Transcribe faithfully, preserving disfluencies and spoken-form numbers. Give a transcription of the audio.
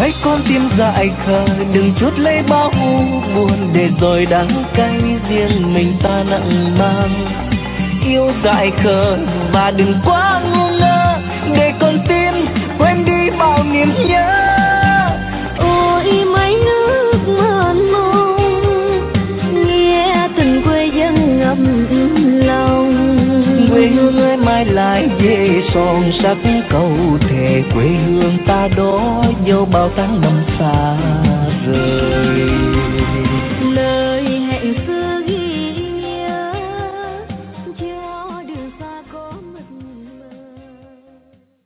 hãy con tim dại khờ, đừng chút lấy bao u buồn, để rồi đắng cay riêng mình ta nặng mang. Yêu dại khờ và đừng quá ngu ngơ, để con tim quên đi bao niềm nhớ. Ôi mấy nước mênh mông, nghe tình quê dân ngập lòng. Quê hương ơi mai lại về son sắc câu thề, quê hương ta đó dẫu bao tháng năm xa.